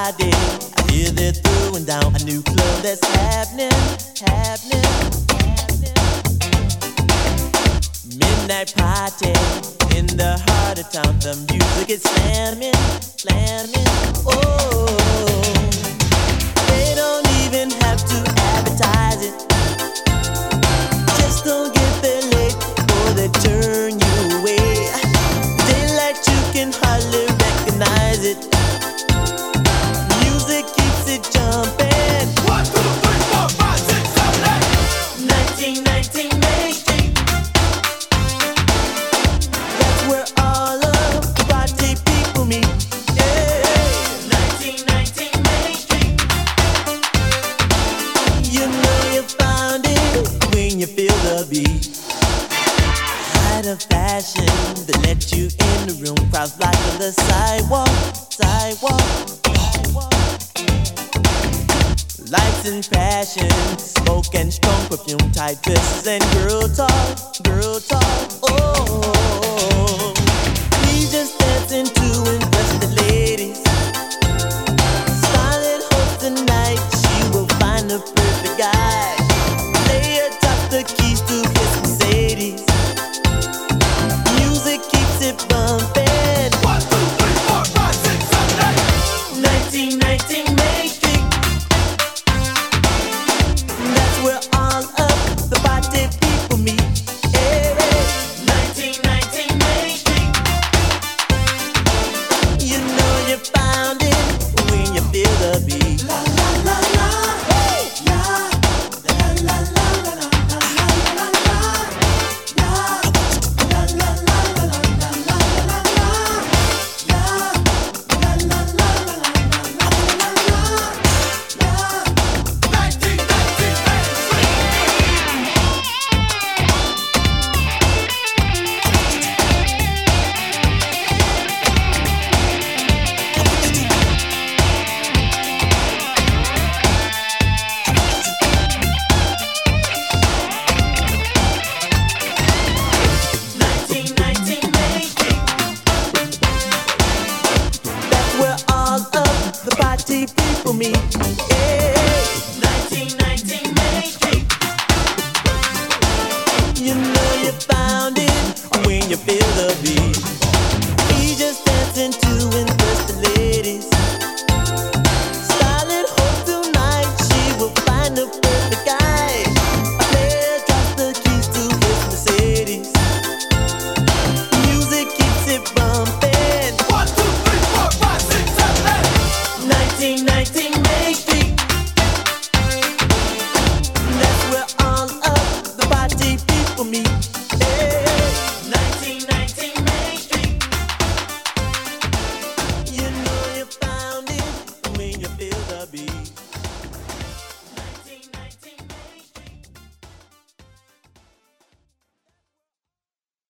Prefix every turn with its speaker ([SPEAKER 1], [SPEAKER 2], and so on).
[SPEAKER 1] Friday. I hear they're throwing down a new club that's happening. Midnight party in the heart of town. The music is slamming. Oh, they don't even have to advertise it. Just don't get there late or they turn you away. Daylight, you can hardly recognize it. Music keeps it jumping.
[SPEAKER 2] 1, 2, 3, 4, 5, 6, 7, 8.
[SPEAKER 1] 1919 Main Street. That's where all of the party people meet. Yeah. 1919 Main Street. You know you found it when you feel the beat. Height of fashion that let you in the room. Crowds blocking the sidewalk. Lights and passion, smoke and strong perfume, tight dresses and girl talk. Oh, he's just dancing to impress the ladies. Starlet hopes tonight she will find the perfect guy. Lay atop the keys to his Mercedes. Music keeps it bumping.
[SPEAKER 2] 1, 2, 3, 4, 5, 6, 7, 8.
[SPEAKER 1] 1919 Main Street. That's where all of the party people meet. Yeah. 1919 Main Street. You know you found it when you feel the beat.
[SPEAKER 2] La la la la.
[SPEAKER 1] Hey.
[SPEAKER 2] La la la la la la la la la. La la la la la la la la la la. La la la la la la la la. 1919
[SPEAKER 1] Main Street. That's where all of the party people meet. Yeah.